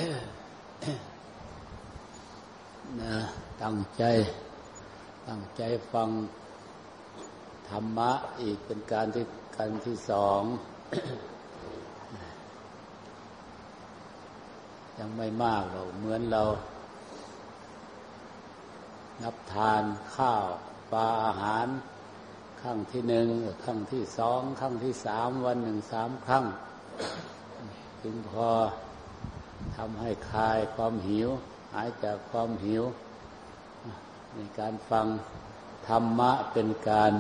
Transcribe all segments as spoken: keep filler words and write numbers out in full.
นะตั้งใจตั้งใจฟังธรรมะอีกเป็นการที่การที่สอง ยังไม่มากหรอกเหมือนเรานับทานข้าวปลาอาหารครั้งที่หนึ่งครั้งที่สองครั้งที่สามวันหนึ่งสามครั้งจึงพอทำให้คลายความหิวหายจากความหิวในการฟังธรรมะเป็นการ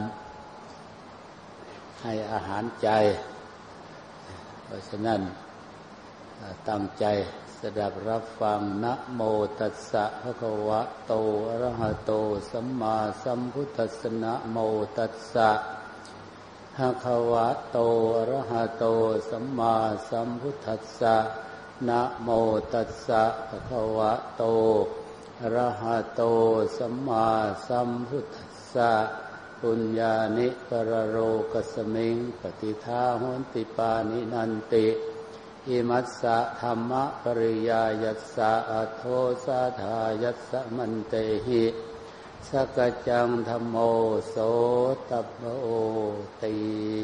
ให้อาหารใจเพราะฉะนั้นตั้งใจสดับรับฟังนะโมตัสสะภะคะวะโตอะระหะโตสัมมาสัมพุทธัสสะนะโมตัสสะภะคะวะโตอะระหะโตสัมมาสัมพุทธัสสะนะโมตัสสะภะคะวะโตอะระหะโตสัมมาสัมพุทธัสสะปุญญานิปรโรกัสสมิงปฏิทาโหนติปานินันติอิมัสสะธัมมะปริยายัสสะอัทโธสาธายัสสะมันเตหิสักจังธัมโมโสตัพพโอติ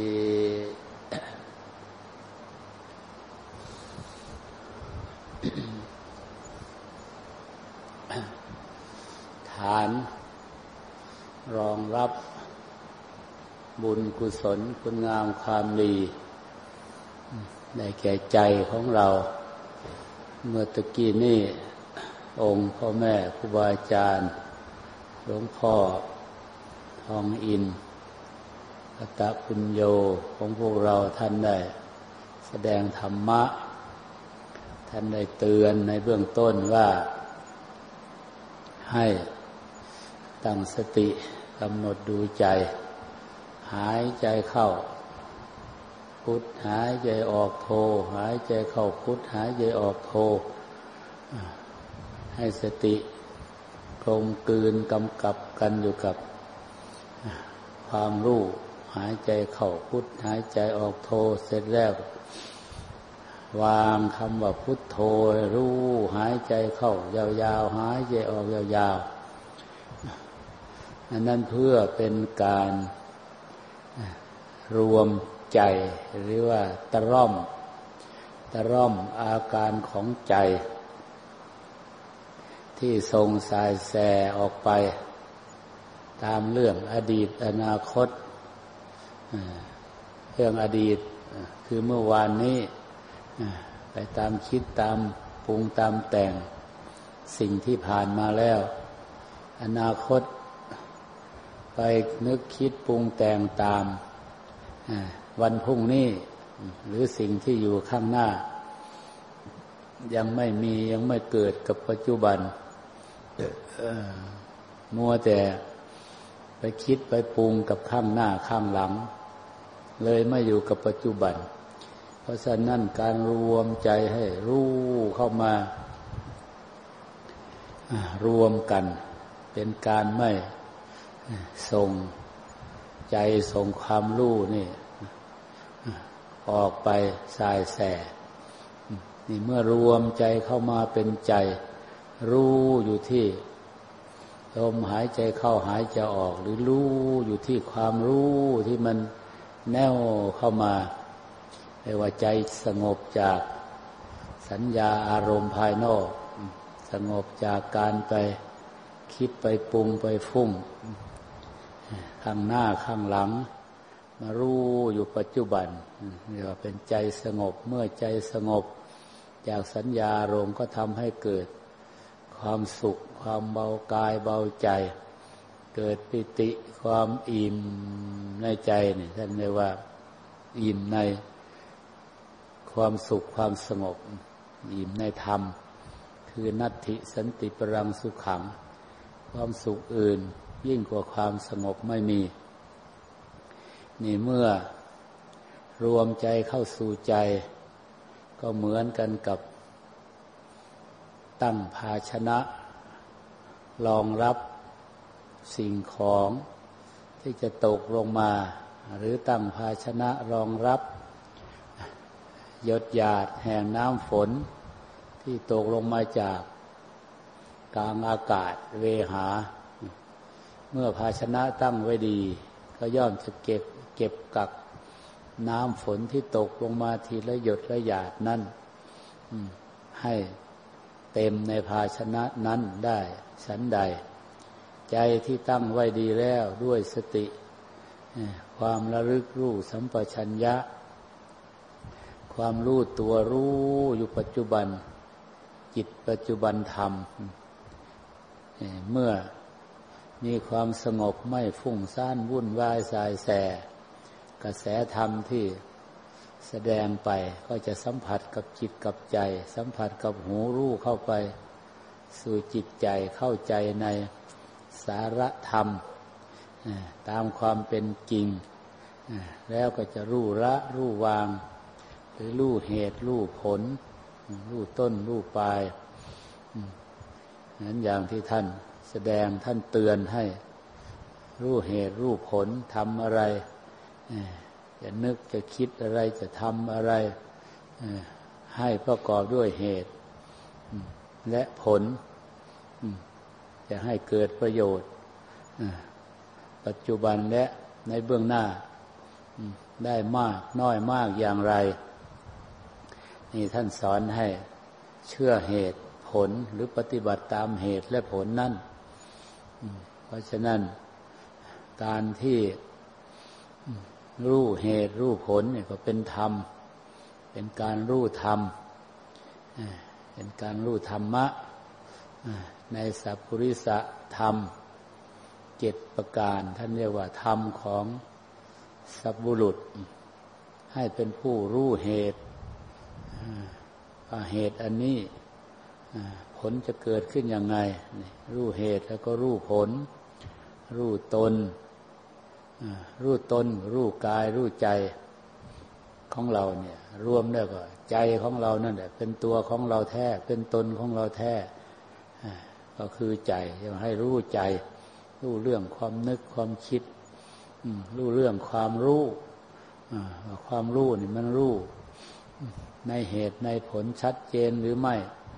ฐานรองรับบุญกุศลคุณงามความดีในแก่ใจของเราเมื่อตะกี้นี่องค์พ่อแม่ครูบาอาจารย์หลวงพ่อทองอินอัตตปุญโญของพวกเราท่านได้แสดงธรรมะท่านได้เตือนในเบื้องต้นว่าให้ตั้งสติกำหนดดูใจหายใจเข้าพุทหายใจออกโทหายใจเข้าพุทหายใจออกโทให้สติกลมกลืนกำกับกันอยู่กับความรู้หายใจเข้าพุทหายใจออกโทเสร็จแล้ววางคำว่าพุทโธรู้หายใจเข้ายาวๆหายใจออกยาวๆอันนั้นเพื่อเป็นการรวมใจหรือว่าตะร่อมตะร่อมอาการของใจที่ทรงสายแสออกไปตามเรื่องอดีตอนาคตเรื่องอดีตคือเมื่อวานนี้ไปตามคิดตามปรุงตามแต่งสิ่งที่ผ่านมาแล้วอนาคตไปนึกคิดปรุงแต่งตามวันพรุ่งนี้หรือสิ่งที่อยู่ข้างหน้ายังไม่มียังไม่เกิดกับปัจจุบันมัวแต่ไปคิดไปปรุงกับข้างหน้าข้างหลังเลยไม่อยู่กับปัจจุบันเพราะฉะนั้นการรวมใจให้รู้เข้ามารวมกันเป็นการไม่ส่งใจส่งความรู้นี่ออกไปสายแสนี่เมื่อรวมใจเข้ามาเป็นใจรู้อยู่ที่ลมหายใจเข้าหายใจออกหรือรู้อยู่ที่ความรู้ที่มันแน่วเข้ามาไม่ว่าใจสงบจากสัญญาอารมณ์ภายนอกสงบจากการไปคิดไปปรุงไปฟุ้งข้างหน้าข้างหลังมารู้อยู่ปัจจุบันเรียกว่าเป็นใจสงบเมื่อใจสงบจากสัญญาอารมณ์ก็ทำให้เกิดความสุขความเบากายเบาใจเกิดปิติความอิ่มในใจนี่ท่านเรียกว่าอิ่มในความสุขความสงบอิ่มในธรรมคือนัตถิสันติปรังสุขังความสุขอื่นยิ่งกว่าความสงบไม่มีนี่เมื่อรวมใจเข้าสู่ใจก็เหมือนกันกับตั้งภาชนะรองรับสิ่งของที่จะตกลงมาหรือตั้งภาชนะรองรับหยดหยาดแห่งน้ำฝนท ทที่ตกลงมาจากกลางอากาศเวหาเมื่อภาชนะตั้งไว้ดีก็ย่อมจะเก็บเก็บกักน้ำฝนที่ตกลงมาทีละหยดละหยาดนั้นให้เต็มในภาชนะนั้นได้ฉันใดใจที่ตั้งไว้ดีแล้วด้วยสติความระลึกรู้สัมปชัญญะความรู้ตัวรู้อยู่ปัจจุบันจิตปัจจุบันธรรมเมื่อมีความสงบไม่ฟุ้งซ่านวุ่นวายสายแสกระแสธรรมที่แสดงไปก็จะสัมผัสกับจิตกับใจสัมผัสกับหูรู้เข้าไปสู่จิตใจเข้าใจในสาระธรรมตามความเป็นจริงแล้วก็จะรู้ละรู้วางหรือรู้เหตุรู้ผลรู้ต้นรู้ปลายนั้นอย่างที่ท่านแสดงท่านเตือนให้รู้เหตุรู้ผลทำอะไรจะนึกจะคิดอะไรจะทำอะไรให้ประกอบด้วยเหตุและผลจะให้เกิดประโยชน์ปัจจุบันและในเบื้องหน้าได้มากน้อยมากอย่างไรนี่ท่านสอนให้เชื่อเหตุผลหรือปฏิบัติตามเหตุและผลนั่นเพราะฉะนั้นการที่รู้เหตุรู้ผลเนี่ยก็เป็นธรรมเป็นการรู้ธรรมเป็นการรู้ธรรมะในสัพพุริสธรรมเจ็ดประการท่านเรียกว่าธรรมของสัพบุรุษให้เป็นผู้รู้เหตุว่าเหตุอันนี้ผลจะเกิดขึ้นยังไงรู้เหตุแล้วก็รู้ผลรู้ตนรู้ตนรู้กายรู้ใจของเราเนี่ยรวมแล้วก็ใจของเรานั่นแหละเป็นตัวของเราแท้เป็นตนของเราแท้ก็คือใจจะให้รู้ใจรู้เรื่องความนึกความคิดรู้เรื่องความรู้ความรู้นี่มันรู้ในเหตุในผลชัดเจนหรือไม่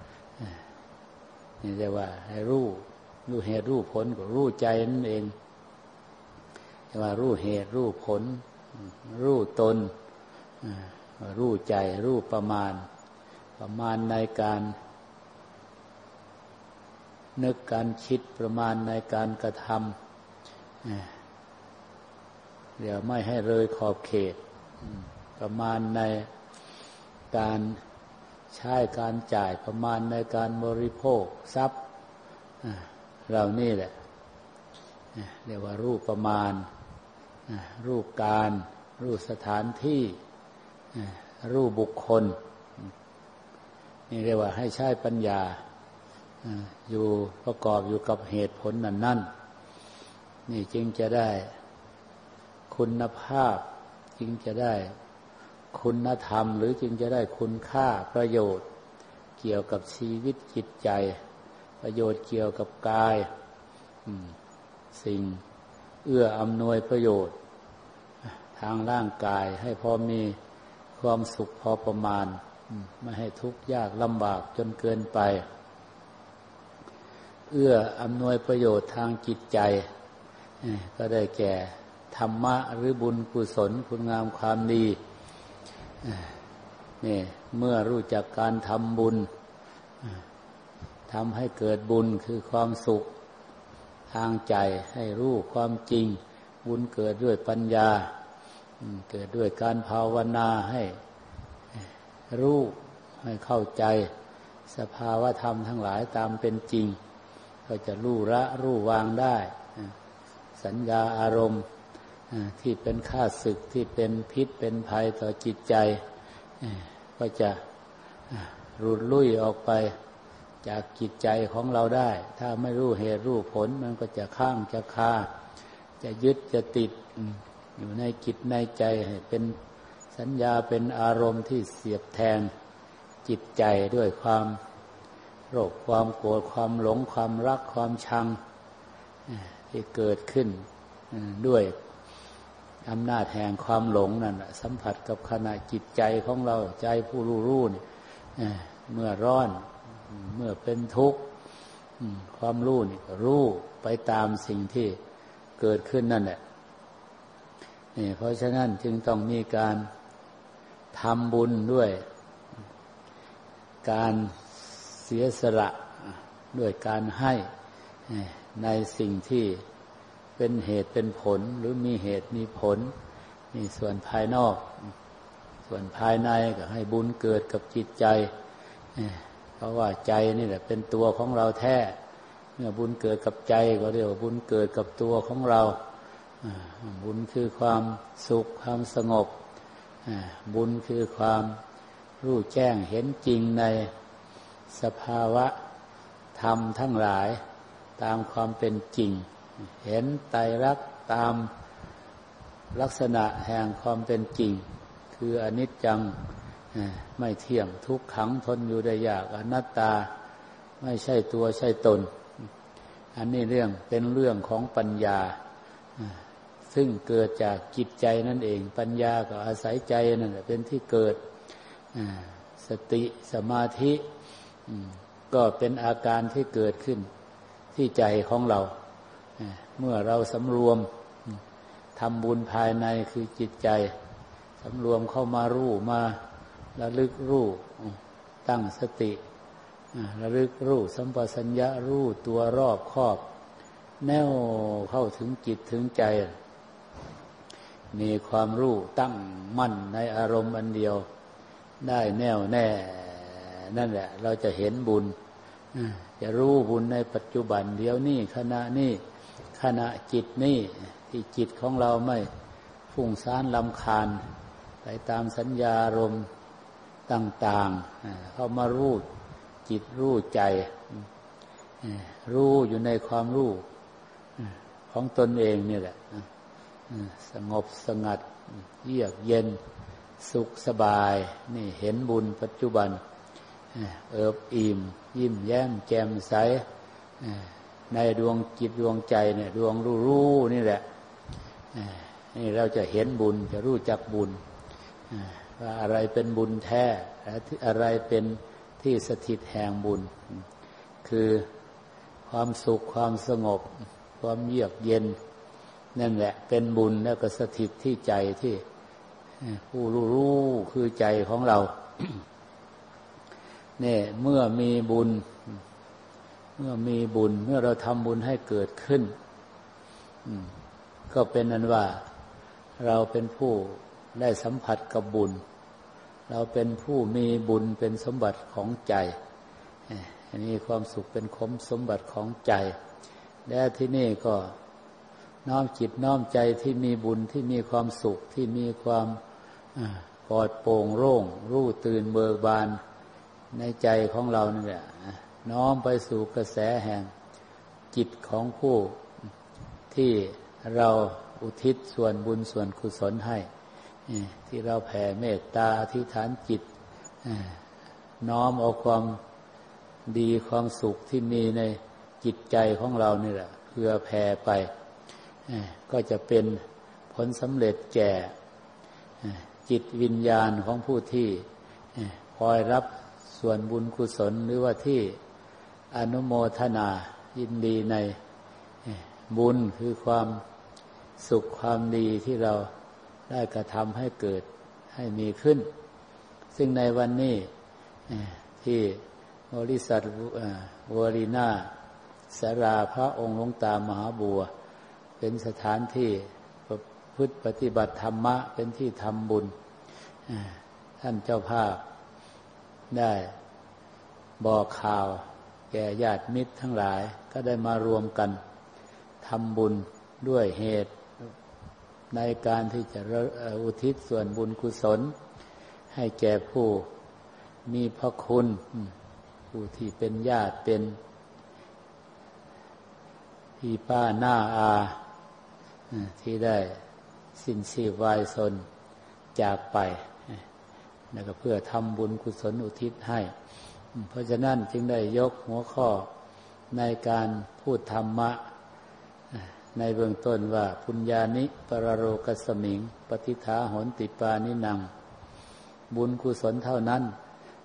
นี่เรียกว่าให้รู้รู้เหตุรู้ผลก็รู้ใจนั่นเองเรียกว่ารู้เหตุรู้ผลรู้ตนรู้ใจรู้ประมาณประมาณในการนึกการคิดประมาณในการกระทำเดี๋ยวไม่ให้เลยขอบเขตประมาณในการใช้การจ่ายประมาณในการบริโภคทรัพย์เหล่านี้แหละเรียกว่ารูปประมาณรูปการรูปสถานที่รูปบุคคลนี่เรียกว่าให้ใช้ปัญญาอยู่ประกอบอยู่กับเหตุผลนั้นนั่นนี่จึงจะได้คุณภาพจึงจะได้คุณธรรมหรือจึงจะได้คุณค่าประโยชน์เกี่ยวกับชีวิตจิตใจประโยชน์เกี่ยวกับกายสิ่งเอื้ออำนวยประโยชน์ทางร่างกายให้พอมีความสุขพอประมาณไม่ให้ทุกข์ยากลำบากจนเกินไปเอื้ออำนวยประโยชน์ทางจิตใจก็ได้แก่ธรรมะหรือบุญกุศลคุณงามความดีนี่เมื่อรู้จักการทำบุญทำให้เกิดบุญคือความสุขทางใจให้รู้ความจริงบุญเกิดด้วยปัญญาเกิดด้วยการภาวนาให้รู้ให้เข้าใจสภาวะธรรมทั้งหลายตามเป็นจริงก็จะรู้ละรู้วางได้สัญญาอารมณ์ที่เป็นข้าศึกที่เป็นพิษเป็นภัยต่อจิตใจก็จะหลุดลุ่ยออกไปจากจิตใจของเราได้ถ้าไม่รู้เหตุรู้ผลมันก็จะข้างจะคาจะยึดจะติดอยู่ในจิตในใจให้เป็นสัญญาเป็นอารมณ์ที่เสียบแทงจิตใจด้วยความโรคความโกรธความหลงความรักความชังที่เกิดขึ้นด้วยอำนาจแห่งความหลงนั่นสัมผัสกับขณะจิตใจของเราใจผู้รู้รู้นี่เมื่อร้อนเมื่อเป็นทุกข์ความรู้นี่ก็รู้ไปตามสิ่งที่เกิดขึ้นนั่นแหละนี่เพราะฉะนั้นจึงต้องมีการทำบุญด้วยการเสียสละด้วยการให้ในสิ่งที่เป็นเหตุเป็นผลหรือมีเหตุมีผลนี่ส่วนภายนอกส่วนภายในก็ให้บุญเกิดกับจิตใจเพราะว่าใจนี่แหละเป็นตัวของเราแท้เมื่อบุญเกิดกับใจก็เรียกว่าบุญเกิดกับตัวของเราบุญคือความสุขความสงบบุญคือความรู้แจ้งเห็นจริงในสภาวะธรรมทั้งหลายตามความเป็นจริงเห็นไตรลักษณ์ตามลักษณะแห่งความเป็นจริงคืออนิจจังไม่เที่ยงทุกขังทนอยู่ได้ยากอนัตตาไม่ใช่ตัวใช่ตนอันนี้เรื่องเป็นเรื่องของปัญญาซึ่งเกิดจากจิตใจนั่นเองปัญญาก็อาศัยใจนั่นแหละเป็นที่เกิดสติสมาธิก็เป็นอาการที่เกิดขึ้นที่ใจของเราเมื่อเราสำรวมทำบุญภายในคือจิตใจสำรวมเข้ามารู้มาระลึกรู้ตั้งสติระลึกรู้สัมปชัญญะรู้ตัวรอบคอบแน่วเข้าถึงจิตถึงใจมีความรู้ตั้งมั่นในอารมณ์อันเดียวได้แน่วแน่นั่นแหละเราจะเห็นบุญจะรู้บุญในปัจจุบันเดี๋ยวนี้ขณะนี้ขณะจิตนี้ที่จิตของเราไม่ฟุ้งซ่านรำคาญไปตามสัญญารมณ์ต่างๆเข้ามารู้จิตรู้ใจรู้อยู่ในความรู้ของตนเองนี่แหละสงบสงัดเยือกเย็นสุขสบายนี่เห็นบุญปัจจุบันเอิบอิ่มยิ้มแย้มแจ่มใสในดวงจิตดวงใจเนี่ยดวงรู้รู้นี่แหละนี่เราจะเห็นบุญจะรู้จักบุญว่าอะไรเป็นบุญแท้อะไรเป็นที่สถิตแห่งบุญคือความสุขความสงบความเยือกเย็นนั่นแหละเป็นบุญแล้วก็สถิตที่ใจที่ผู้รู้รู้คือใจของเราเนี่ยเมื่อมีบุญเมื่อมีบุญเมื่อเราทำบุญให้เกิดขึ้นก็เป็นนั้นว่าเราเป็นผู้ได้สัมผัสกับบุญเราเป็นผู้มีบุญเป็นสมบัติของใจอันนี้ความสุขเป็นคมสมบัติของใจและที่นี่ก็น้อมจิตน้อมใจที่มีบุญที่มีความสุขที่มีความปลอดโปร่งโล่งรู้ตื่นเบิกบานในใจของเรานี่แหละน้อมไปสู่กระแสแห่งจิตของผู้ที่เราอุทิศส่วนบุญส่วนกุศลให้ที่เราแผ่เมตตาอธิษฐานจิตน้อมเอาความดีความสุขที่มีในจิตใจของเรานี่แหละเพื่อแผ่ไปก็จะเป็นผลสำเร็จแก่จิตวิญญาณของผู้ที่คอยรับส่วนบุญกุศลหรือว่าที่อนุโมทนายินดีในบุญคือความสุขความดีที่เราได้กระทำให้เกิดให้มีขึ้นซึ่งในวันนี้ที่บริษัทวอรีนาสาราพระองค์หลวงตามหาบัวเป็นสถานที่ประพฤติปฏิบัติธรรมะเป็นที่ทำบุญท่านเจ้าภาพได้บอกข่าวแก่ญาติมิตรทั้งหลายก็ได้มารวมกันทำบุญด้วยเหตุในการที่จะอุทิศส่วนบุญกุศลให้แก่ผู้มีพระคุณผู้ที่เป็นญาติเป็นพี่ป้าหน้าอาที่ได้สิ้นชีพวายชนจากไปแล้วก็เพื่อทำบุญกุศลอุทิศให้เพราะฉะนั้นจึงได้ยกหัวข้อในการพูดธรรมะในเบื้องต้นว่าปุญญานิปรโรกัสมิงปฏิฐาหนติปานินังบุญกุศลเท่านั้น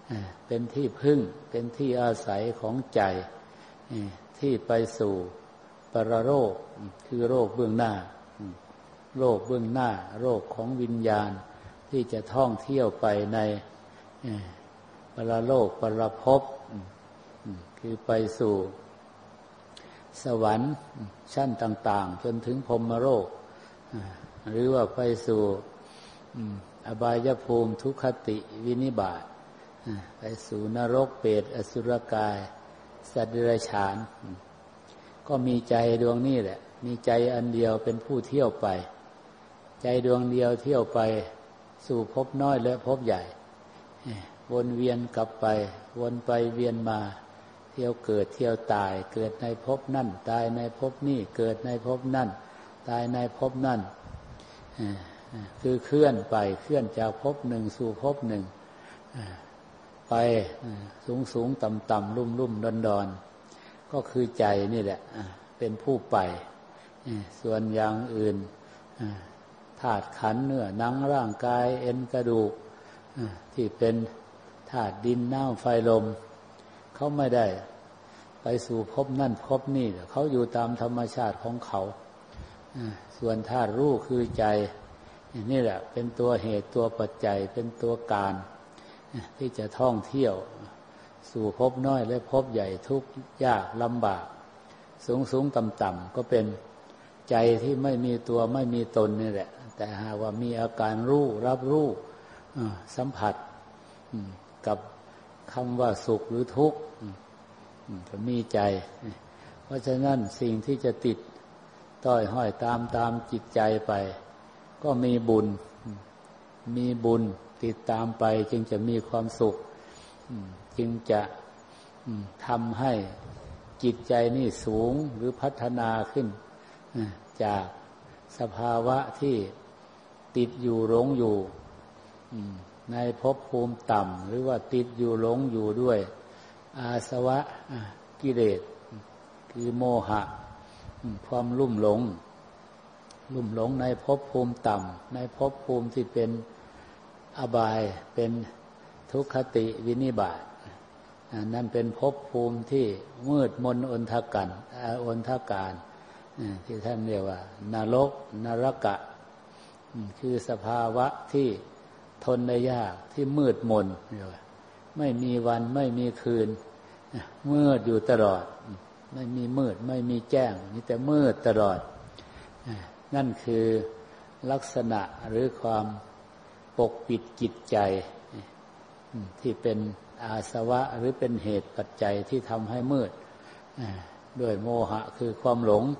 เป็นที่พึ่งเป็นที่อาศัยของใจที่ไปสู่ปรโลกคือโลกเบื้องหน้าโลกเบื้องหน้าโลกของวิญญาณที่จะท่องเที่ยวไปในปรโลกปรภพคือไปสู่สวรรค์ชั้นต่างๆจนถึงพรหมโลกหรือว่าไปสู่อบายภูมิทุกขติวินิบาตไปสู่นรกเปรตอสุรกายสัตว์เดรัจฉานก็มีใจดวงนี้แหละมีใจอันเดียวเป็นผู้เที่ยวไปใจดวงเดียวเที่ยวไปสู่ภพน้อยและภพใหญ่วนเวียนกลับไปวนไปเวียนมาเที่ยวเกิดเที่ยวตายเกิดในภพนั่นตายในภพนี้เกิดในภพนั่นตายในภพนั่นคือเคลื่อนไปเคลื่อนจากภพหนึ่งสู่ภพหนึ่งไปสูงสูงต่ำต่ำลุ่มลุ่มดอนดอนก็คือใจนี่แหละเป็นผู้ไปส่วนอย่างอื่นธาตุขันธ์เนื้อหนังร่างกายเอ็นกระดูกที่เป็นธาตุดินน้ำไฟลมเขาไม่ได้ไปสู่ภพนั่นภพนี่เขาอยู่ตามธรรมชาติของเขาส่วนธาตุรู้คือใจนี่แหละเป็นตัวเหตุตัวปัจจัยเป็นตัวการที่จะท่องเที่ยวสู่ภพน้อยและภพใหญ่ทุกข์ยากลำบากสูงสูงต่ำต่ำก็เป็นใจที่ไม่มีตัวไม่มีตนนี่แหละแต่หากว่ามีอาการรู้รับรู้สัมผัสกับคำว่าสุขหรือทุกข์ก็มีใจเพราะฉะนั้นสิ่งที่จะติดต้อยห้อยตามตามจิตใจไปก็มีบุญมีบุญติดตามไปจึงจะมีความสุขจึงจะทำให้จิตใจนี่สูงหรือพัฒนาขึ้นจากสภาวะที่ติดอยู่หลงอยู่ในภพภูมิต่ำหรือว่าติดอยู่หลงอยู่ด้วยอาสวะกิเลสคือโมหะความลุ่มหลงลุ่มหลงในภพภูมิต่ำในภพภูมิที่เป็นอบายเป็นทุกขติวินิบาตนั่นเป็นภพภูมิที่มืดมนอนทกันอนทการที่ท่านเรียกว่านรกนรกะคือสภาวะที่ทนได้ยากที่มืดมนไม่มีวันไม่มีคืนมืดอยู่ตลอดไม่มีมืดไม่มีแจ้งมีแต่มืดตลอดนั่นคือลักษณะหรือความปกปิดจิตใจที่เป็นอาสวะหรือเป็นเหตุปัจจัยที่ทำให้มืดด้วยโมหะคือความหลง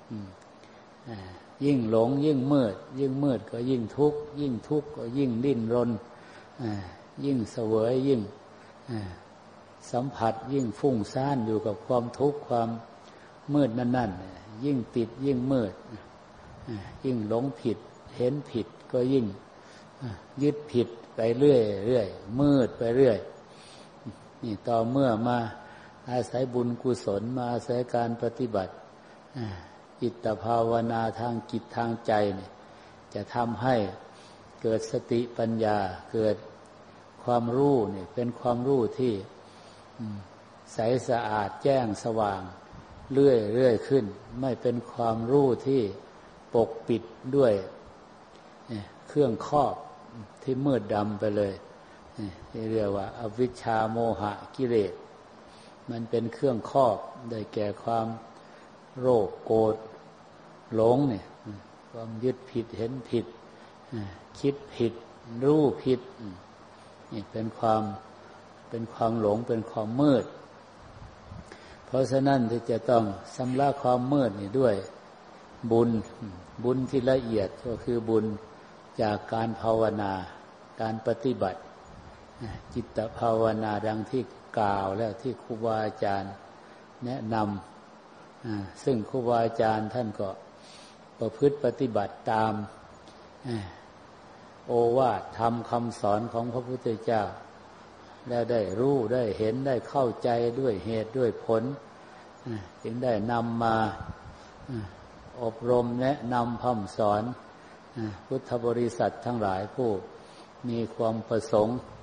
ยิ่งหลงยิ่งมืดยิ่งมืดก็ยิ่งทุกข์ยิ่งทุกข์ก็ยิ่งดิ้นรนยิ่งเสวยยิ่งสัมผัสยิ่งฟุ้งซ่านอยู่กับความทุกข์ความมืดนั่นๆยิ่งติดยิ่งมืดยิ่งหลงผิดเห็นผิดก็ยิ่งยึดผิดไปเรื่อยเรื่อยมืดไปเรื่อยนี่ต่อเมื่อมาอาศัยบุญกุศลมาอาศัยการปฏิบัติจิตภาวนาทางจิตทางใจเนี่ยจะทำให้เกิดสติปัญญาเกิดความรู้เนี่ยเป็นความรู้ที่ใสสะอาดแจ้งสว่างเรื่อยเรื่อยขึ้นไม่เป็นความรู้ที่ปกปิดด้วยเครื่องครอบที่มืดดำไปเลยที่เรียกว่าอวิชชาโมหะกิเลสมันเป็นเครื่องครอบได้แก่ความโลภโกรธหลงเนี่ยความยึดผิดเห็นผิดคิดผิดรู้ผิดนี่เป็นความเป็นความหลงเป็นความมืดเพราะฉะนั้นที่จะต้องชำระความมืดนี่ด้วยบุญบุญที่ละเอียดก็คือบุญจากการภาวนาการปฏิบัติจิตภาวนาดังที่กล่าวแล้วที่ครูบาอาจารย์แนะนำซึ่งครูบาอาจารย์ท่านก็ประพฤติปฏิบัติตามโอวาทธรรมคำสอนของพระพุทธเจ้าแล้วได้รู้ได้เห็นได้เข้าใจด้วยเหตุด้วยผลจึงได้นำมาอบรมแนะนำพร่ำสอนพุทธบริษัททั้งหลายผู้มีความประสงค์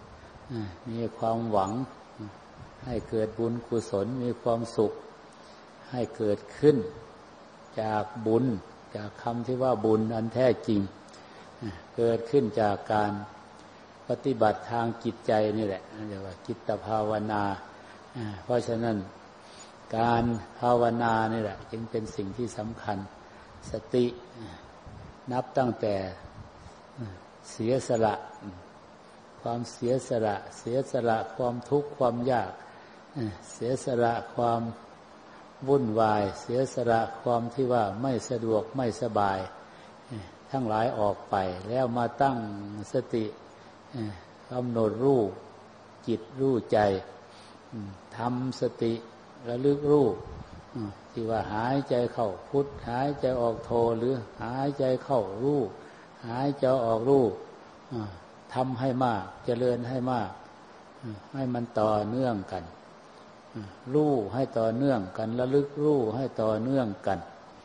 มีความหวังให้เกิดบุญกุศลมีความสุขให้เกิดขึ้นจากบุญจากคำที่ว่าบุญอันแท้จริงเกิดขึ้นจากการปฏิบัติทางจิตใจนี่แหละเรียกว่าจิตภาวนาเพราะฉะนั้นการภาวนานี่แหละจึงเป็นสิ่งที่สำคัญสตินับตั้งแต่เสียสละความเสียสละเสียสละความทุกข์ความยากเสียสละความวุ่นวายเสียสละความที่ว่าไม่สะดวกไม่สบายทั้งหลายออกไปแล้วมาตั้งสติกำหนดรู้จิตรู้ใจทำสติระลึกรู้ที่ว่าหายใจเข้าพุทหายใจออกโทหรือหายใจเข้ารู้หายใจออกรู้ทำให้มากเจริญให้มากให้มันต่อเนื่องกันรู้ให้ต่อเนื่องกันระลึกรู้ให้ต่อเนื่องกัน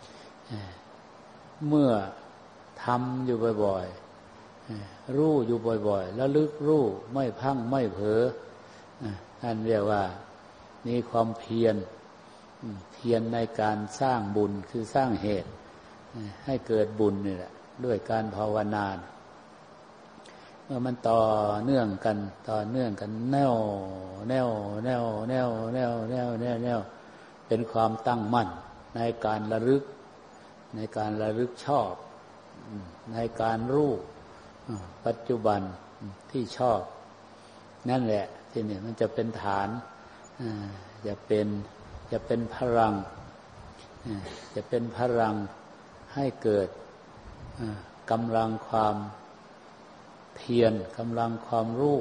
เมื่อทำอยู่บ่อยๆรู้อยู่บ่อยๆระลึกรู้ไม่พังไม่เผลอนั่นเรียกว่ามีความเพียรเพียรในการสร้างบุญคือสร้างเหตุให้เกิดบุญนี่แหละด้วยการภาวนาเมื่อมันต่อเนื่องกันต่อเนื่องกันแน่วแน่วแน่วแน่วแน่วแน่วแน่วแน่วเป็นความตั้งมั่นในการระลึกในการระลึกชอบในการรู้ปัจจุบันที่ชอบนั่นแหละที่นี่มันจะเป็นฐานจะเป็นจะเป็นพลังจะเป็นพลังให้เกิดกำลังความเพียรกำลังความรู้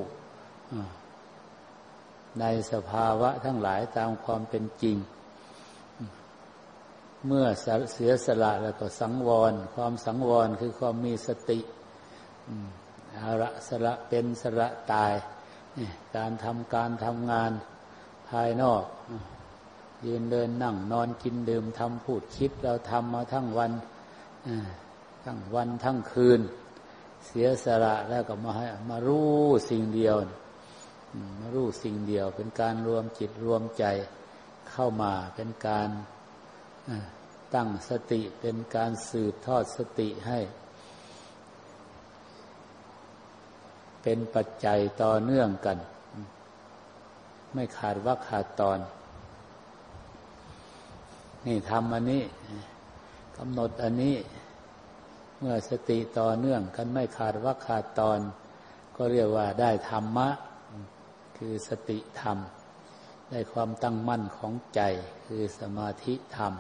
ในสภาวะทั้งหลายตามความเป็นจริงเมื่อเสียสละแล้วก็สังวรความสังวรคือความมีสติอาระสละเป็นสละตายการทำการทำงานภายนอกยืนเดินนั่งนอนกินดื่มทำพูดคิดเราทำมาทั้งวันทั้งวันทั้งคืนเสียสละแล้วก็มาให้มารู้สิ่งเดียวมารู้สิ่งเดียวเป็นการรวมจิตรวมใจเข้ามาเป็นการตั้งสติเป็นการสืบทอดสติให้เป็นปัจจัยต่อเนื่องกันไม่ขาดวรรคขาดตอนนี่ทำอันนี้กำหนดอันนี้เมื่อสติต่อเนื่องกันไม่ขาดวรรคขาดตอนก็เรียกว่าได้ธรรมะคือสติธรรมได้ความตั้งมั่นของใจคือสมาธิธรรม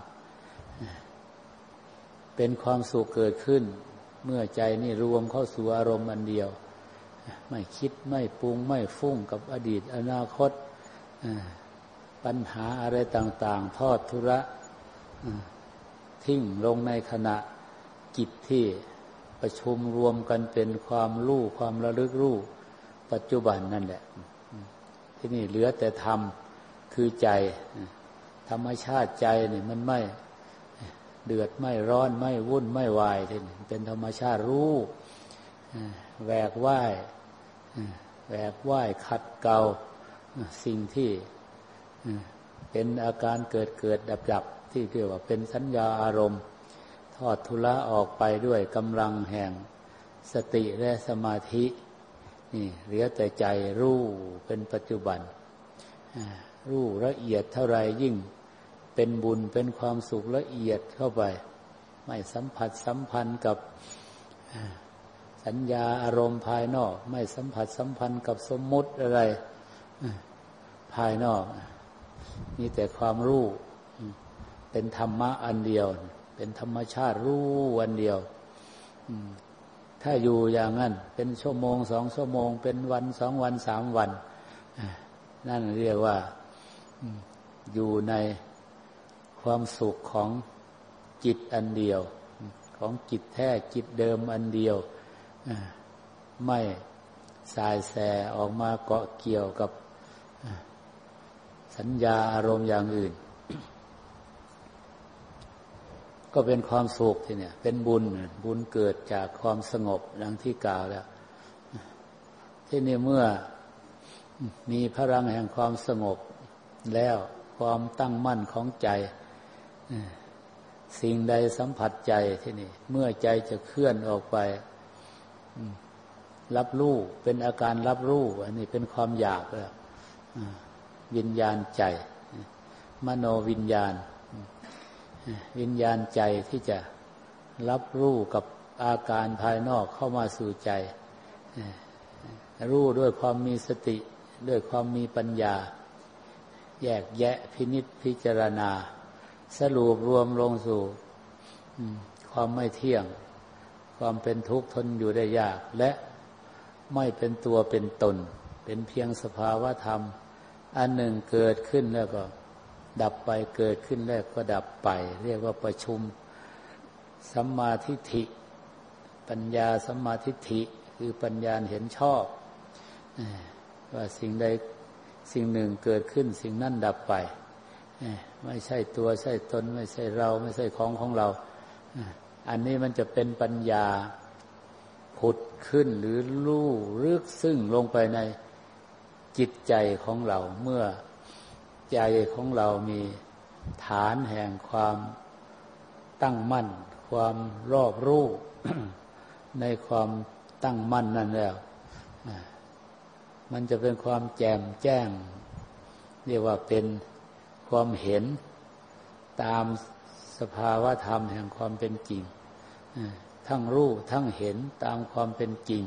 เป็นความสุขเกิดขึ้นเมื่อใจนี่รวมเข้าสู่อารมณ์อันเดียวไม่คิดไม่ปรุงไม่ฟุ้งกับอดีตอนาคตปัญหาอะไรต่างๆทอดทุระทิ้งลงในขณะจิตที่ประชุมรวมกันเป็นความรู้ความระลึกรู้ปัจจุบันนั่นแหละที่นี่เหลือแต่ธรรมคือใจธรรมชาติใจนี่มันไม่เดือดไม่ร้อนไม่วุ่นไม่วายที่นี่เป็นธรรมชาติรู้แหวกว่ายแหวกว่ายขัดเกลาสิ่งที่เป็นอาการเกิดเกิดดับดับที่เรียกว่าเป็นสัญญาอารมณ์ทอดทุละออกไปด้วยกำลังแห่งสติและสมาธินี่เหลือแต่ใจรู้เป็นปัจจุบันรู้ละเอียดเท่าไรยิ่งเป็นบุญเป็นความสุขละเอียดเข้าไปไม่สัมผัสสัมพันธ์กับสัญญาอารมณ์ภายนอกไม่สัมผัสสัมพันธ์กับสมมุติอะไรภายนอกมีแต่ความรู้เป็นธรรมะอันเดียวเป็นธรรมชาติรู้อันเดียวถ้าอยู่อย่างนั้นเป็นชั่วโมงสองชั่วโมงเป็นวันสองวันสามวันนั่นเรียกว่าอยู่ในความสุขของจิตอันเดียวของจิตแท้จิตเดิมอันเดียวไม่สายแสออกมาเกาะเกี่ยวกับสัญญาอารมณ์อย่างอื่นก็เป็นความสุขที่เนี่ยเป็นบุญบุญเกิดจากความสงบดังที่กล่าวแล้วที่นี่เมื่อมีพลังแห่งความสงบแล้วความตั้งมั่นของใจสิ่งใดสัมผัสใจที่นี่เมื่อใจจะเคลื่อนออกไปรับรู้เป็นอาการรับรู้อันนี้เป็นความอยากแล้ววิญญาณใจมโนวิญญาณวิญญาณใจที่จะรับรู้กับอาการภายนอกเข้ามาสู่ใจรู้ด้วยความมีสติด้วยความมีปัญญาแยกแยะพินิจพิจารณาสรุปรวมลงสู่ความไม่เที่ยงความเป็นทุกข์ทนอยู่ได้ยากและไม่เป็นตัวเป็นตนเป็นเพียงสภาวะธรรมอันหนึ่งเกิดขึ้นแล้วก็ดับไปเกิดขึ้นแล้วก็ดับไปเรียกว่าประชุมสัมมาทิฏฐิปัญญาสัมมาทิฏฐิคือปัญญาเห็นชอบว่าสิ่งใดสิ่งหนึ่งเกิดขึ้นสิ่งนั้นดับไปไม่ใช่ตัวใช่ตนไม่ใช่เราไม่ใช่ของของเราอันนี้มันจะเป็นปัญญาผุดขึ้นหรือรู้ลึกซึ้งลงไปในจิตใจของเราเมื่อใจของเรามีฐานแห่งความตั้งมั่นความรอบรู้ ในความตั้งมั่นนั่นแล้วมันจะเป็นความแจ่มแจ้งเรียกว่าเป็นความเห็นตามสภาวะธรรมแห่งความเป็นจริงทั้งรู้ทั้งเห็นตามความเป็นจริง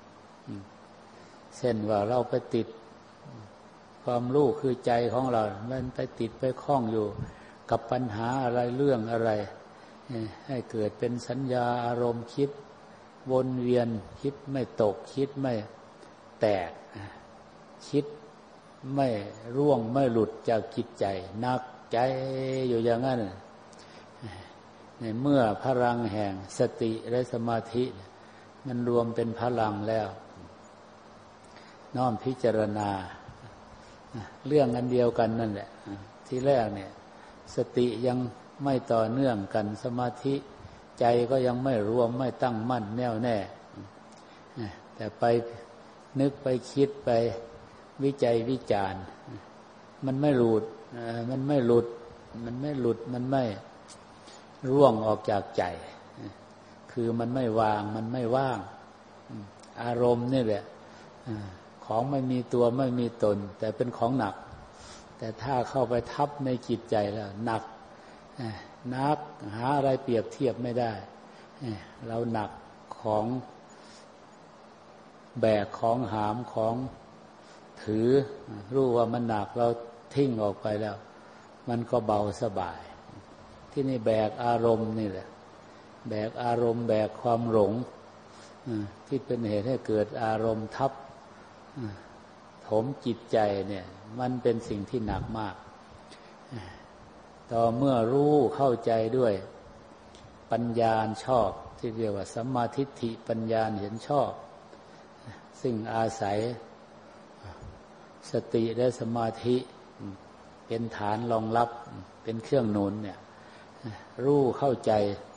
เช่นว่าเราไปติดความรู้คือใจของเรามันไปติดไปคล้องอยู่กับปัญหาอะไรเรื่องอะไรให้เกิดเป็นสัญญาอารมณ์คิดวนเวียนคิดไม่ตกคิดไม่แตกคิดไม่ร่วงไม่หลุดจากจิตใจหนักใจอยู่อย่างนั้นในเมื่อพลังแห่งสติและสมาธิมันรวมเป็นพลังแล้วน้อมพิจารณาเรื่องอันเดียวกันนั่นแหละที่แรกเนี่ยสติยังไม่ต่อเนื่องกันสมาธิใจก็ยังไม่รวมไม่ตั้งมั่นแน่วแน่แต่ไปนึกไปคิดไปวิจัยวิจารณ์มันไม่หลุดมันไม่หลุดมันไม่หลุดมันไม่ร่วงออกจากใจคือมันไม่วางมันไม่ว่างอารมณ์นี่แหละของไม่มีตัวไม่มีตนแต่เป็นของหนักแต่ถ้าเข้าไปทับในจิตใจแล้วหนักหนักหาอะไรเปรียบเทียบไม่ได้เราหนักของแบกของหามของถือรู้ว่ามันหนักเราทิ้งออกไปแล้วมันก็เบาสบายที่นี่แบกอารมณ์นี่แหละแบกอารมณ์แบกความหลงที่เป็นเหตุให้เกิดอารมณ์ทับถมจิตใจเนี่ยมันเป็นสิ่งที่หนักมากต่อเมื่อรู้เข้าใจด้วยปัญญาชอบที่เรียกว่าสัมมาทิฏฐิปัญญาเห็นชอบซึ่งอาศัยสติและสมาธิเป็นฐานรองรับเป็นเครื่องหนุนเนี่ยรู้เข้าใจ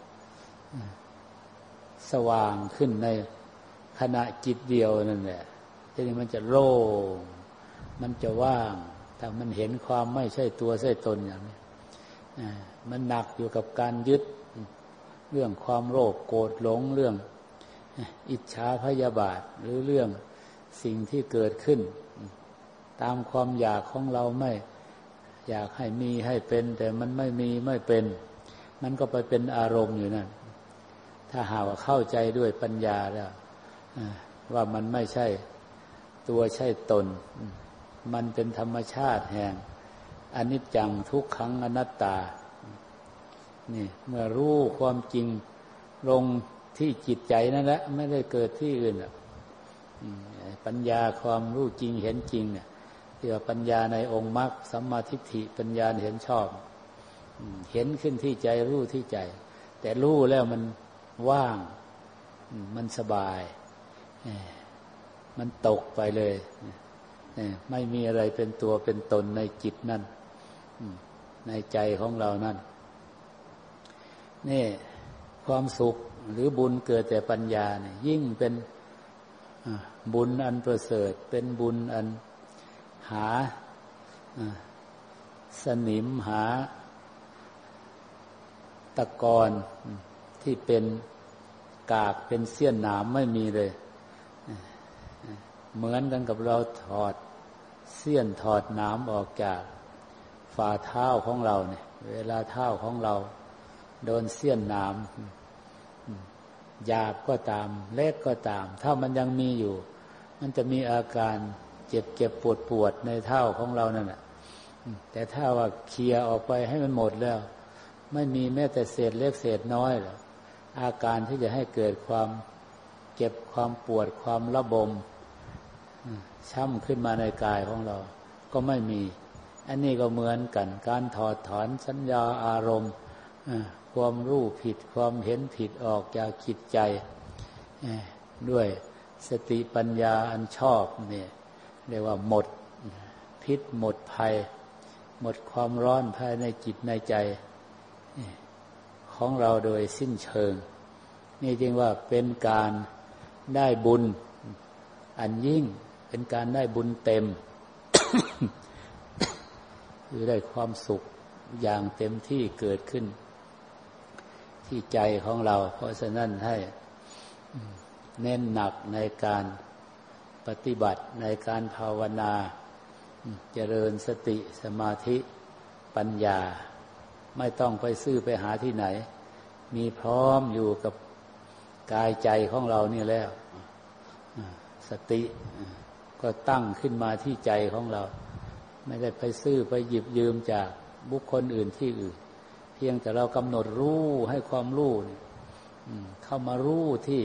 สว่างขึ้นในขณะจิตเดียวนั่นแหละทีนี้มันจะโล่งมันจะว่างถ้ามันเห็นความไม่ใช่ตัวใช่ตนอย่างนี้มันหนักอยู่กับการยึดเรื่องความโลภโกรธหลงเรื่องอิจฉาพยาบาทหรือเรื่องสิ่งที่เกิดขึ้นตามความอยากของเราไม่อยากให้มีให้เป็นแต่มันไม่มีไม่เป็นมันก็ไปเป็นอารมณ์อยู่นั่นถ้าหากว่าเข้าใจด้วยปัญญาแล้วว่ามันไม่ใช่ตัวใช่ตนมันเป็นธรรมชาติแห่งอนิจจังทุกขังอนัตตานี่เมื่อรู้ความจริงลงที่จิตใจนั่นแหละไม่ได้เกิดที่อื่นหรอกปัญญาความรู้จริงเห็นจริงเนี่ยเรียกว่าปัญญาในองค์มรรคสัมมาทิฏฐิปัญญาเห็นชอบเห็นขึ้นที่ใจรู้ที่ใจแต่รู้แล้วมันว่างมันสบายมันตกไปเลยไม่มีอะไรเป็นตัวเป็นตนในจิตนั่นในใจของเรานั่นนี่ความสุขหรือบุญเกิดแต่ปัญญาเนี่ยยิ่งเป็นบุญอันประเสริฐเป็นบุญอันหาสนิมหาตะกอนที่เป็นกากเป็นเสี้ยนหนามไม่มีเลยเหมือนกันกับเราถอดเสี้ยนถอดหนามออกจากฝ่าเท้าของเราเนี่ยเวลาเท้าของเราโดนเสี้ยนหนามหยาบก็ตามเล็กก็ตามถ้ามันยังมีอยู่มันจะมีอาการเจ็บเจ็บปวดปวดในเท้าของเรานั่นแหละแต่ถ้าว่าเคลียร์ออกไปให้มันหมดแล้วไม่มีแม้แต่เศษเล็กเศษน้อยหรอกอาการที่จะให้เกิดความเจ็บความปวดความระบมช้ำขึ้นมาในกายของเราก็ไม่มีอันนี้ก็เหมือนกันการถอดถอนสัญญาอารมณ์ความรู้ผิดความเห็นผิดออกจากจิตใจด้วยสติปัญญาอันชอบเนี่ยเรียกว่าหมดพิษหมดภัยหมดความร้อนภายในจิตในใจของเราโดยสิ้นเชิงนี่จึงว่าเป็นการได้บุญอันยิ่งเป็นการได้บุญเต็ม คือได้ความสุขอย่างเต็มที่เกิดขึ้นที่ใจของเราเพราะฉะนั้นให้เน้นหนักในการปฏิบัติในการภาวนาเจริญสติสมาธิปัญญาไม่ต้องไปซื้อไปหาที่ไหนมีพร้อมอยู่กับกายใจของเรานี่แล้วสติก็ตั้งขึ้นมาที่ใจของเราไม่ได้ไปซื้อไปหยิบยืมจากบุคคลอื่นที่อื่นเพียงแต่เรากำหนดรู้ให้ความรู้เข้ามารู้ที่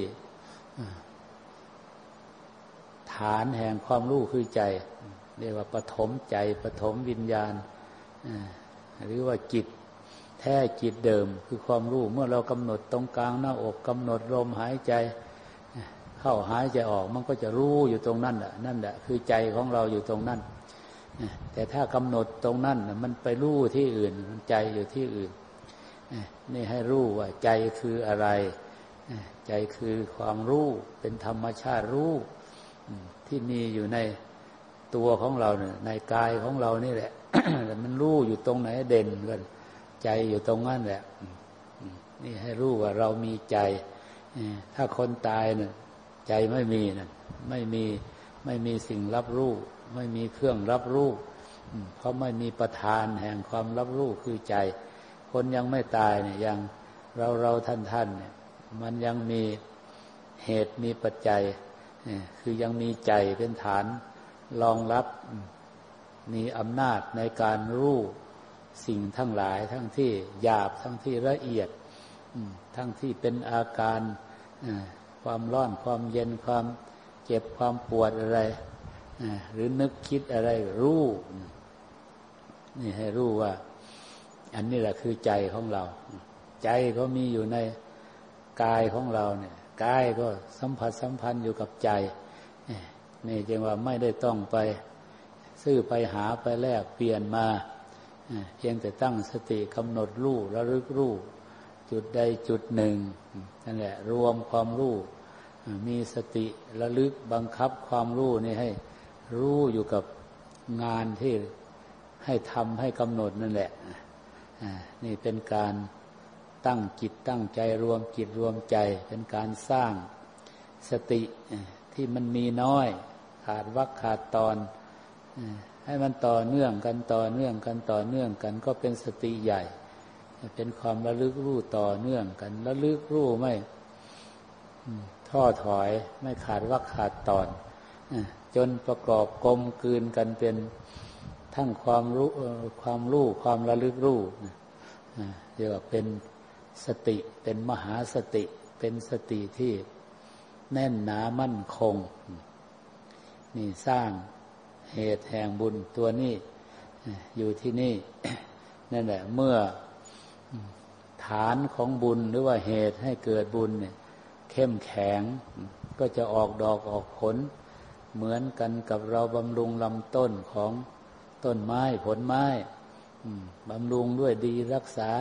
ฐานแห่งความรู้คือใจเรียกว่าปฐมใจปฐมวิญญาณหรือว่าจิตแท้จิตเดิมคือความรู้เมื่อเรากำหนดตรงกลางหน้าอกกำหนดลมหายใจเข้าหายใจออกมันก็จะรู้อยู่ตรงนั้นแหละนั่นแหละคือใจของเราอยู่ตรงนั้นแต่ถ้ากำหนดตรงนั้นมันไปรู้ที่อื่นมันใจอยู่ที่อื่นนี่ให้รู้ว่าใจคืออะไรใจคือความรู้เป็นธรรมชาติรู้ที่มีอยู่ในตัวของเราเนี่ยในกายของเรานี่แหละ มันรู้อยู่ตรงไหนเด่นกันใจอยู่ตรงนั้นแหละนี่ให้รู้ว่าเรามีใจถ้าคนตายเนี่ยใจไม่มีนะไม่มีไม่มีสิ่งรับรู้ไม่มีเครื่องรับรู้เพราะไม่มีประธานแห่งความรับรู้คือใจคนยังไม่ตายเนี่ยยังเราเราท่านท่านเนี่ยมันยังมีเหตุมีปัจจัยคือยังมีใจเป็นฐานรองรับมีอำนาจในการรู้สิ่งทั้งหลายทั้งที่หยาบทั้งที่ละเอียดทั้งที่เป็นอาการความร้อนความเย็นความเจ็บความปวดอะไรหรือนึกคิดอะไรรู้นี่ให้รู้ว่าอันนี้แหละคือใจของเราใจก็มีอยู่ในกายของเราเนี่ยกายก็สัมผัสสัมพันธ์อยู่กับใจนี่จึงว่าไม่ได้ต้องไปซื้อไปหาไปแลกเปลี่ยนมาเพียงแต่ตั้งสติกำหนดรู้ระลึกรู้จุดใดจุดหนึ่งนั่นแหละรวมความรู้มีสติระลึกบังคับความรู้นี่ให้รู้อยู่กับงานที่ให้ทำให้กำหนดนั่นแหละนี่เป็นการตั้งจิตตั้งใจรวมจิตรวมใจเป็นการสร้างสติที่มันมีน้อยขาดวรรคขาดตอนให้มันต่อเนื่องกันต่อเนื่องกันต่อเนื่องกันก็เป็นสติใหญ่เป็นความระลึกรู้ต่อเนื่องกันระลึกรู้ไม่ท้อถอยไม่ขาดวรรคขาดตอนจนประกอบกลมกลืนกันเป็นทั้งความรู้ความรู้ความระลึกรู้เรียกว่าเป็นสติเป็นมหาสติเป็นสติที่แน่นหนามั่นคงนี่สร้างเหตุแห่งบุญตัวนี้อยู่ที่นี่นั่นแหละเมื่อฐานของบุญหรือว่าเหตุให้เกิดบุญเนี่ยเข้มแข็งก็จะออกดอกออกผลเหมือนกันกับเราบำรุงลำต้นของต้นไม้ผลไม้บำรุงด้วยดีรักษา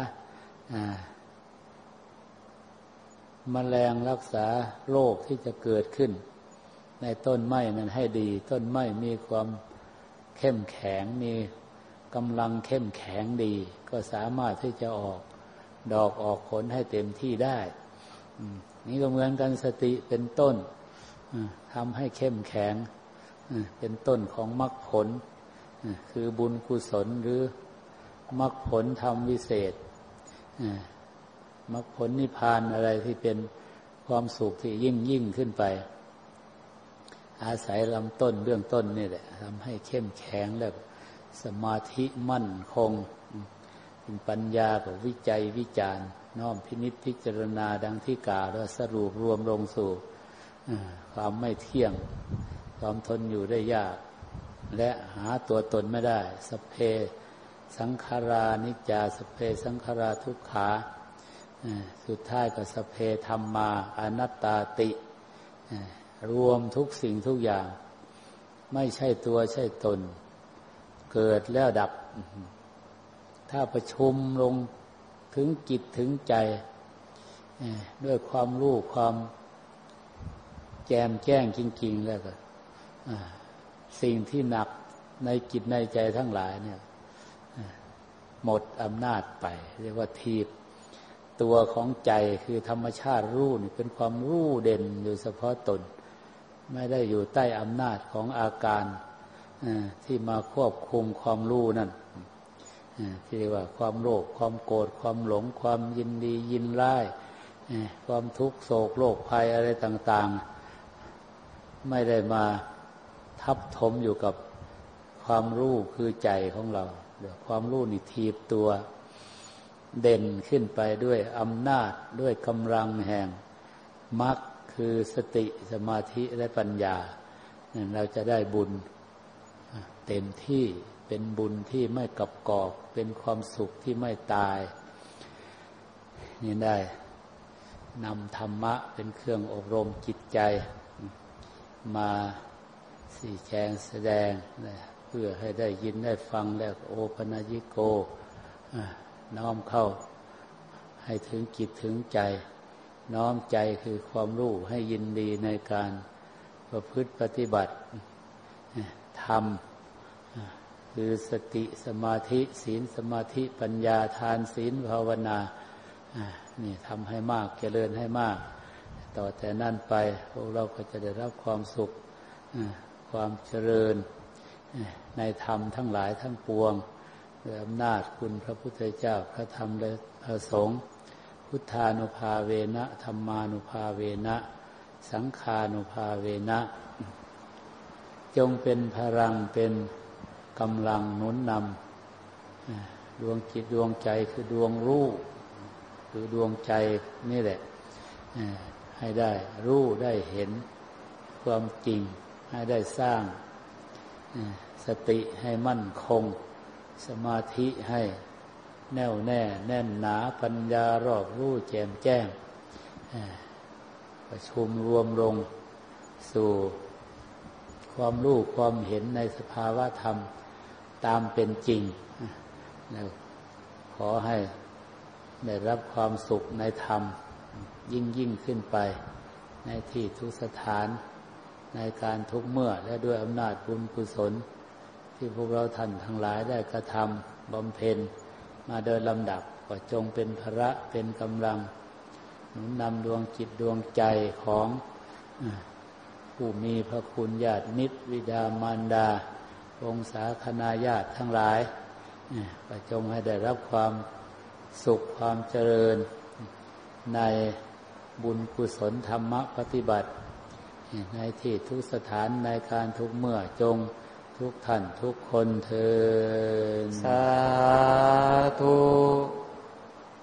แมลงรักษาโรคที่จะเกิดขึ้นในต้นไม้นั้นให้ดีต้นไม้มีความเข้มแข็งมีกำลังเข้มแข็งดีก็สามารถที่จะออกดอกออกผลให้เต็มที่ได้นี่ก็เหมือนกันสติเป็นต้นทำให้เข้มแข็งเป็นต้นของมรรคผลคือบุญกุศลหรือมรรคผลธรรมวิเศษมรรคผลนิพพานอะไรที่เป็นความสุขที่ยิ่งยิ่งขึ้นไปอาศัยลำต้นเบื้องต้นนี่แหละทำให้เข้มแข็งแล้วสมาธิมั่นคงเป็นปัญญากับวิจัยวิจารณ์น้อมพินิจพิจารณาดังที่กล่าวแล้วสรุปรวมลงสู่ความไม่เที่ยงความทนอยู่ได้ยากและหาตัวตนไม่ได้สัพเพสังขารานิจจาสัพเพสังขาราทุกขาสุดท้ายก็สัพเพธัมมาอนัตตาติรวมทุกสิ่งทุกอย่างไม่ใช่ตัวใช่ตนเกิดแล้วดับถ้าประชุมลงถึงจิตถึงใจด้วยความรู้ความแจ่มแจ้งจริงๆแล้วก็สิ่งที่หนักในจิตในใจทั้งหลายเนี่ยหมดอำนาจไปเรียกว่าทีบตัวของใจคือธรรมชาติรู้นี่เป็นความรู้เด่นอยู่เฉพาะตนไม่ได้อยู่ใต้อำนาจของอาการที่มาควบคุมความรู้นั่นที่เรียกว่าความโลภความโกรธความหลงความยินดียินร้ายความทุกข์โศกโรคภัยอะไรต่างๆไม่ได้มาทับถมอยู่กับความรู้คือใจของเราความรู้นี่ทีบตัวเด่นขึ้นไปด้วยอำนาจด้วยกำลังแห่งมรรคคือสติสมาธิและปัญญาเราจะได้บุญเต็มที่เป็นบุญที่ไม่กับกอกเป็นความสุขที่ไม่ตายนี่ได้นำธรรมะเป็นเครื่องอบรมจิตใจมาสี่แจงแสดงเพื่อให้ได้ยินได้ฟังแล้วโอปนญิโกน้อมเข้าให้ถึงจิตถึงใจน้อมใจคือความรู้ให้ยินดีในการประพฤติปฏิบัติธรรมคือสติสมาธิศีลสมาธิปัญญาทานศีลภาวนานี่ทำให้มากเจริญให้มากต่อแต่นั้นไปพวกเราก็จะได้รับความสุขความเจริญในธรรมทั้งหลายทั้งปวงด้วยอำนาจคุณพระพุทธเจ้าพระธรรมและพระสงฆ์พุทธานุภาเวนะธัมมานุภาเวนะสังฆานุภาเวนะจงเป็นพลังเป็นกำลังหนุนนำดวงจิตดวงใจคือดวงรู้คือดวงใจนี่แหละให้ได้รู้ได้เห็นความจริงให้ได้สร้างสติให้มั่นคงสมาธิให้แน่วแน่แน่นหนาปัญญารอบรู้แจ่มแจ้งประชุมรวมลงสู่ความรู้ความเห็นในสภาวะธรรมตามเป็นจริงแล้วขอให้ได้รับความสุขในธรรมยิ่งยิ่งขึ้นไปในที่ทุกสถานในการทุกเมื่อและด้วยอำนาจบุญกุศลที่พวกเราท่านทั้งหลายได้กระทำบำเพ็ญมาโดยลำดับก็จงเป็นพระเป็นกำลังหนุนนำดวงจิตดวงใจของผู้มีพระคุณญาติมิตรวิดามารดาวงศาคณาญาติทั้งหลายก็จงให้ได้รับความสุขความเจริญในบุญกุศลธรรมปฏิบัติในที่ทุกสถานในการทุกเมื่อจงทุกท่านทุกคนเทอญสาธุ